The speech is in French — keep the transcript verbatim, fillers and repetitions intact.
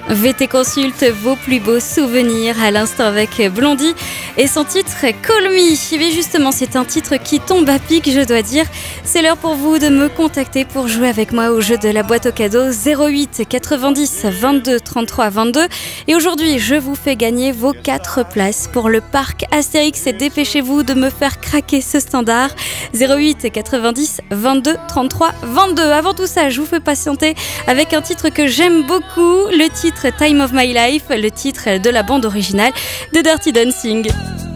V T consulte vos plus beaux souvenirs à l'instant avec Blondie et son titre Call Me. Mais justement, c'est un titre qui tombe à pic, je dois dire. C'est l'heure pour vous de me contacter pour jouer avec moi au jeu de la boîte aux cadeaux zéro huit quatre-vingt-dix vingt-deux trente-trois vingt-deux. Et aujourd'hui, je vous fais gagner vos quatre places pour le parc Astérix. Et dépêchez-vous de me faire craquer ce standard zéro huit quatre-vingt-dix vingt-deux trente-trois vingt-deux. Avant tout ça, je vous fais patienter avec un titre que j'aime beaucoup, le titre Time of My Life, le titre de la bande originale de Dirty Dancing.